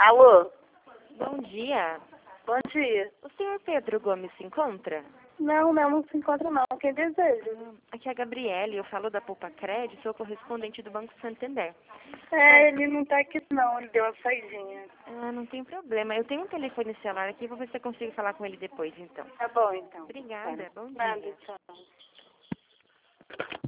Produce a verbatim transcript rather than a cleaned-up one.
Alô? Bom dia. Bom dia. O senhor Pedro Gomes se encontra? Não, não, não se encontra não. Quem deseja? Aqui é a Gabriele, eu falo da Poupa Crédito, sou correspondente do Banco Santander. É, ele não tá aqui não, ele deu uma saidinha. Ah, não tem problema. Eu tenho um telefone celular aqui, vou ver se eu consigo falar com ele depois, então. Tá bom, então. Obrigada, bom dia. Nada, tchau.